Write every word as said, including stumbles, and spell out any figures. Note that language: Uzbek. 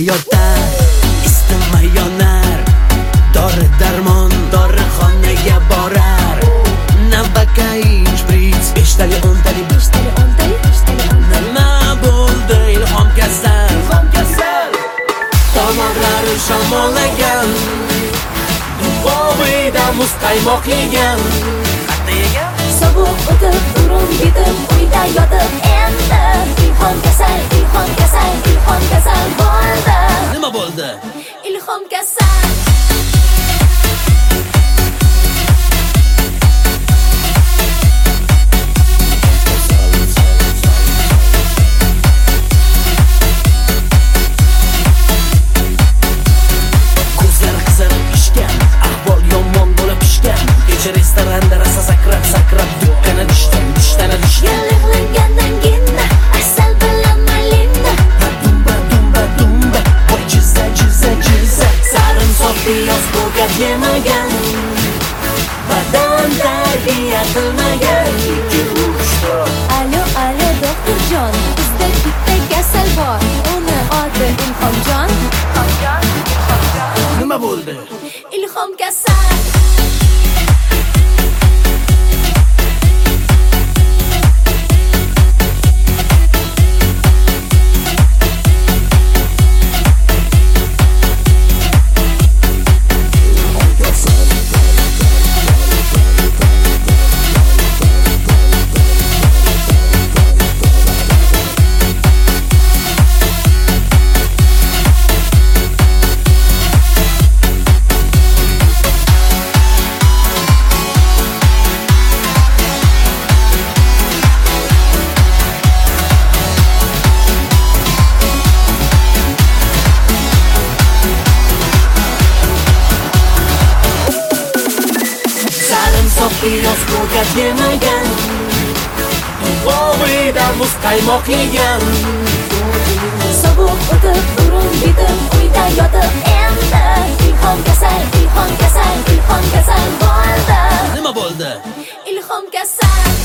yotar, isitma yonar, dori darmon dorixonaga borar. Navbakay shprits beshtali o'ntali beshtali o'ntali beshtali nima bo'ldi ilhom kasal ilhom kasal tomoqlari shamollagan Bobida muz qaymoq yegan qatta yegan sovuq o'tib urun yetib uyda yotib endi ilhom kasal ilhom kasal ilhom kasal bo'ldi. Nima bo'ldi? Ilhom kasal restoranda rasa sakrab sakrab dukkana tushdim tushtana tushdim yig'lagandan keyin asal bilan malinda dumba dumba dumba voy jizza jizza jizza sarimsoq piyoz ko'kat yemagan badan tarbiya qilmagan ikki uchta alo alo doktorjon bizda bitta kasal bor uni oti Ilhomjon. Ilhomjon Ilhomjon nima bo'ldi? Ilhom kasal piyoz ko'kat yemagan Bobida muz qaymoq yegan sovuq o'tib urun yetib uyda yotib endi ilhom kasal ilhom kasal ilhom kasal bo'ldi. Nima bo'ldi? Ilhom kasal